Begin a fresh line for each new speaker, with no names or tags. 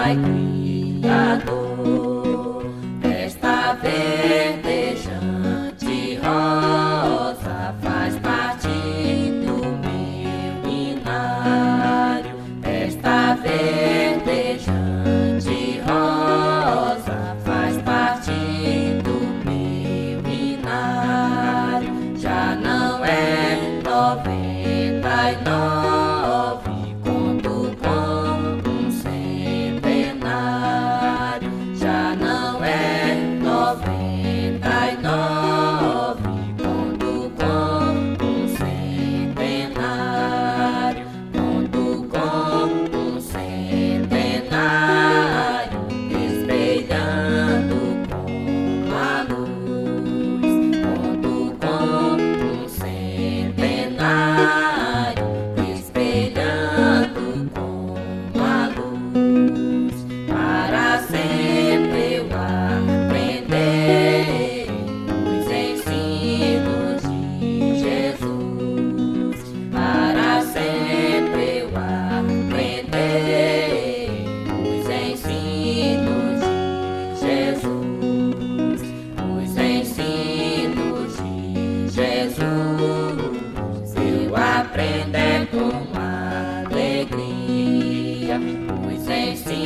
Pai Criador, esta verdejante rosa faz parte do meu inário. Esta verdejante rosa faz parte do meu inário. Já não é 99 conto com um centenário. Já não é 99 conto com um centenário. Conto com um centenário, espelhando com a luz. Conto com um centenário, espelhando com a luz. Para sempre eu aprender os ensinos de Jesus. Para sempre eu aprender os ensinos de Jesus. Os ensinos de Jesus eu aprendo com alegria. Os ensinos